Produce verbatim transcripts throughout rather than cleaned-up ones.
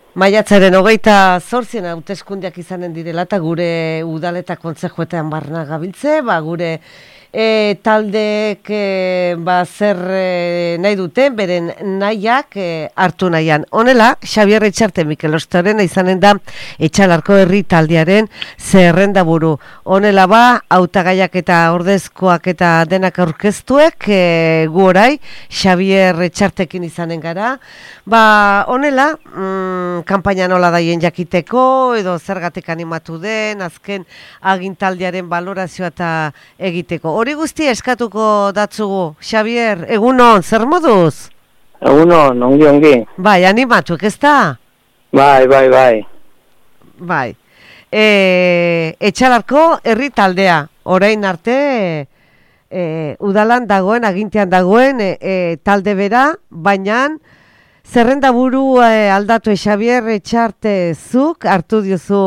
Maiatzaren hogeita zortzien hauteskundeak izanen direla eta gure udal eta kontzejuetan barna gabiltze, ba, gure e, taldeek e, ba, zer e, nahi duten, beren nahiak e, hartu nahian. Honela, Xabier Etxarte Mikel Ostorena izanen da Etxalarko herri taldearen zerrenda buru. Honela ba, hautagaiak eta ordezkoak eta denak aurkeztuek, e, gu orai, Xabier Etxartekin izanen gara. Ba, honela, mm, kanpaina nola daien jakiteko, edo zergatik animatu den, azken agintaldiaren balorazioa eta egiteko. Hori guztia eskatuko datzugu, Xabier, egunon, zer moduz? Egunon, ongi ongi. Bai, animatuek, ez da? Bai, bai, bai. Bai. E, Etxalarko herri taldea, orain arte e, udalan dagoen, agintean dagoen e, e, talde bera, baina zerrenda buru e, aldatu Xabier Etxarte zuk hartu diozu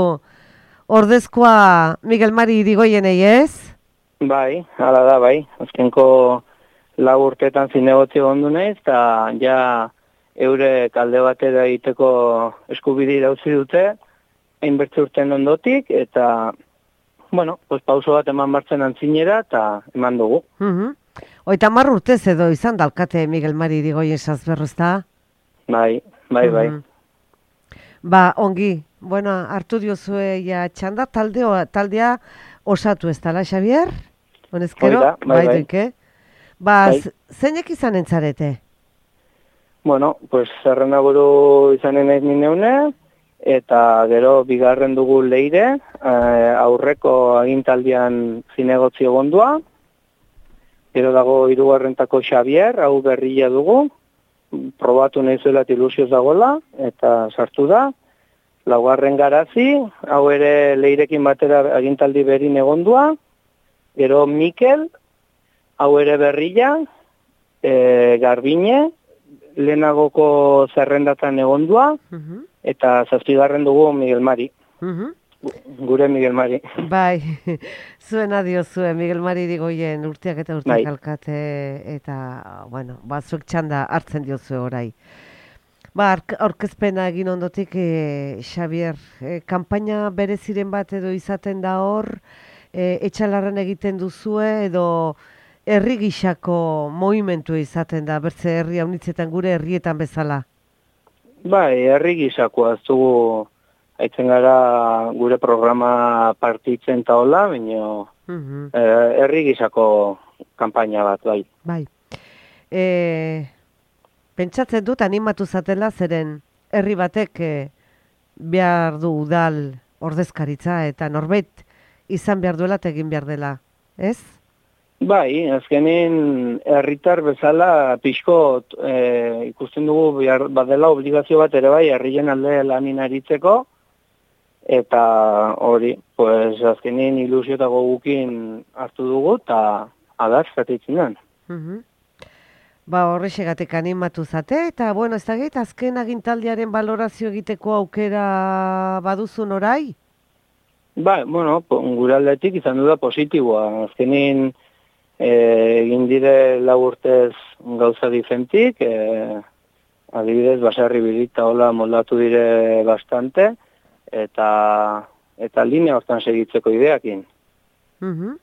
ordezkoa Miguel Mari Irigoyenei, ez? Bai, hala da, bai. Azkenko lau urteetan zinegotzi ondu naiz, eta ja eure alde batera egiteko eskubide dauzi dute, hainbertze urten ondotik, eta, bueno, pues pauso bat eman bartzen antzinera, eta eman dugu. Uh-huh. Oita mar urtez edo izan dalkate Miguel Mari Irigoyen sazberro, ez da? Bai, bai, bai. Uh-huh. Ba, ongi, bueno, hartu diozue ja txanda, taldeo, taldea osatu ez dala, Xabier? Honezkero? Oida, bai, bai. Doike? Ba, bai. zeinek izan entzarete? Bueno, pues zerrenda buru izanen naiz ni neune, eta gero bigarren dugu Leire, eh, aurreko agintaldian zinegotzi egondua, gero dago hirugarrentako Xabier, hau berria dugu, probatu nahi zuela ilusioz dagoela, eta sartu da. Laugarren Garazi, hau ere Leirekin batera agintaldi berin egondua. Gero Mikel, hau ere berria, e, Garbine, lehenagoko zerrendatan egondua, uh-huh. eta zazpigarren dugu Miguel Mari. Uh-huh. Gure Miguel Mari. Bai, zuena diozue, Miguel Mari Irigoyen urteak eta urteak bai. Alkate, eta, bueno, batzuk txanda hartzen diozue orai. Ba, aurkezpena egin ondotik, e, Xabier, e, kanpaina bereziren bat edo izaten da hor, e, Etxalarren egiten duzue, edo herri gixako movimentu izaten da, bertze herri haunitzetan gure herrietan bezala? Bai, herri gixakoa, ez dugu haitzen gara gure programa partitzen eta hola, baina uh-huh. e, herri gixako kanpaina bat, bai. Bai. E, pentsatzen dut animatu zatela, zeren herri batek e, behar du udal ordezkaritza eta norbait izan behar duela eta egin behar dela, ez? Bai, azkenin herritar bezala pixko e, ikusten dugu behar, badela obligazio bat ere bai herrien alde lanin aritzeko, eta hori, pues azkenin ilusio eta gogukin hartu dugu, eta adaz, zatitzen den. Uh-huh. Ba, horrexegatik animatu zate, eta bueno, ez da gait, azken agintaldiaren balorazio egiteko aukera baduzun orai? Ba, bueno, gure aldetik izan du da positiboa. Azkenin e, egin dire lau urtez gauza difentik, e, adibidez, basarri bilita hola moldatu dire bastante, eta eta linea hortan segitzeko ideakin. Uh-huh.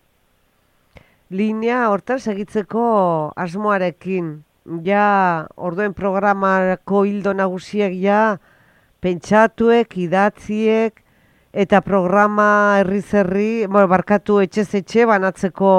Linea hortan segitzeko asmoarekin, ja orduen programako hildo nagusiek ja pentsatuek, idatziek, eta programa herri-zerri, bueno, barkatu etxez etxe banatzeko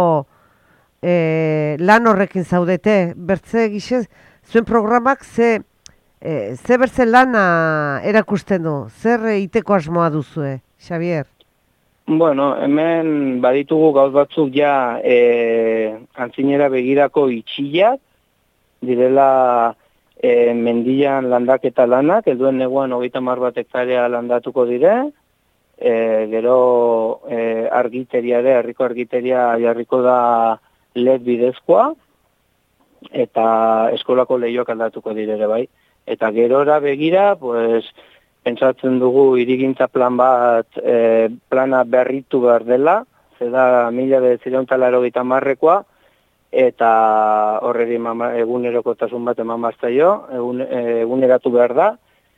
e, lan horrekin zaudete. Bertze gixez, zuen programak ze, e, ze bertze lana erakusten du? Zer iteko asmoa duzue, Xabier? Bueno, hemen baditugu gauz batzuk ja e, antzinera begirako itxiak, direla e, mendian landaketa lanak, helduen neguan hogeita hamar bat hektarea landatuko dire, e, gero e, argiteria, herriko argiteria jarriko da L E D bidezkoa, eta eskolako lehioak aldatuko direre bai. Eta gerora begira, pues, pentsatzen dugu hirigintza plan bat, e, plana berritu behar dela, zeda mila bederatziehun eta laurogeita hamarrekoa, eta horreri egunerokotasun bat eman baztaio, egun, eguneratu behar da,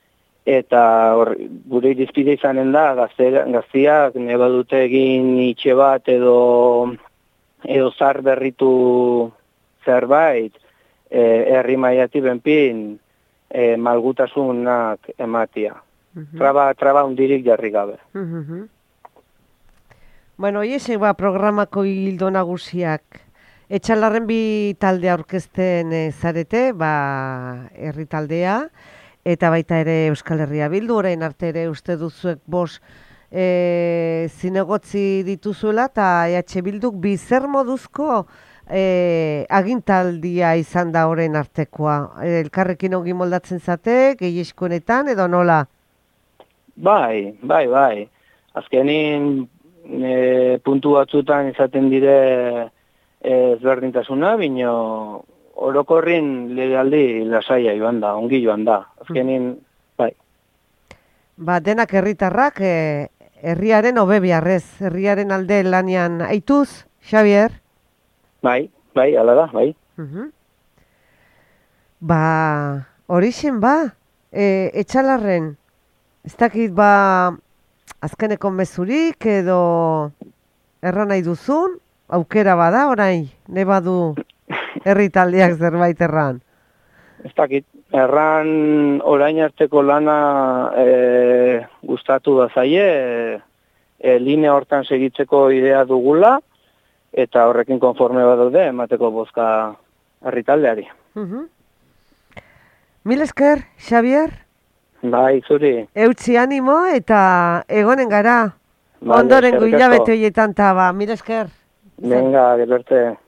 eta or, gure irizpide izanen da, gaztiak neba dute egin itxe bat edo, edo zar berritu zerbait, e, herri mailatik benpin, e, malgutasunak ematia. Uh-huh. Traba, traba hundirik jarri gabe. Uh-huh. Bueno, hiesek ba programako hildo nagusiak. Etxalarren bi talde aurkezten e, zarete, ba, herri taldea, eta baita ere Euskal Herria Bildu, orain arte ere uste duzuek bos e, zinegotzi dituzuela, eta E H Bilduk bi zer moduzko E, agintaldia izan da orain artekoa. Elkarrekin ongi moldatzen zate, gehieskonetan edo nola? Bai, bai, bai. Azkenin e, puntu batzutan izaten dire e, ezberdintasuna, bino orokorrin legaldi lasaia joan da, ongi joan da. Azkenin, bai. Ba, denak herritarrak e, herriaren hobe biharrez, herriaren alde lanian aituz, Xabier? Bai, bai, ala da, bai. Uh-huh. Ba, horixen ba, e, etxalarren, ez dakit ba, azkeneko mezurik edo erran nahi duzun, aukera bada orain, ne badu herri taldeak zerbait erran. Ez dakit, erran orain arteko lana e, gustatu da zaie, e, e, linea hortan segitzeko idea dugula, eta horrekin konforme badaude emateko bozka herritaldeari. Uh-huh. Mil esker, Xabier? Bai, zuri. Eutzi animo eta egonen gara. Vale, ondorengo hilabete horietan taba. Mil esker. Venga, gero arte.